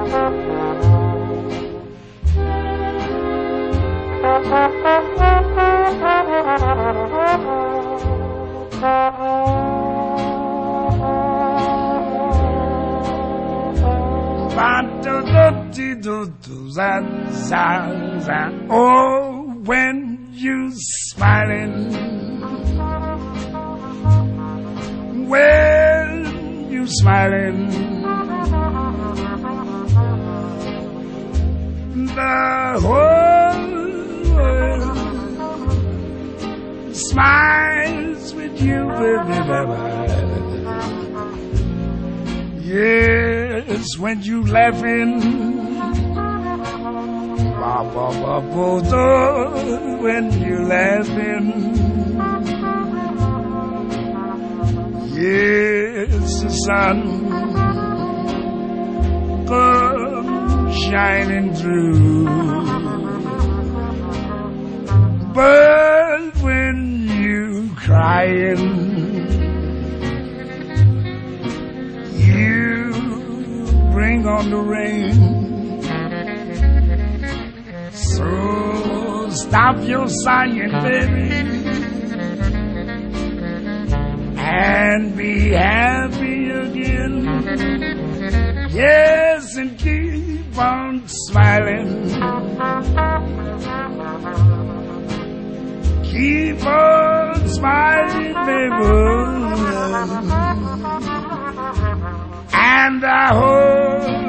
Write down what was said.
Oh, when you smiling, when you smiling, the whole world smiles with you, baby. Yes, when you laughing, when you laughing, yes, the sun comes shining through. But when you crying, you bring on the rain. So stop your sighing, baby, and be happy again. Yes, and keep on smiling. Keep on smiling, baby, and I hope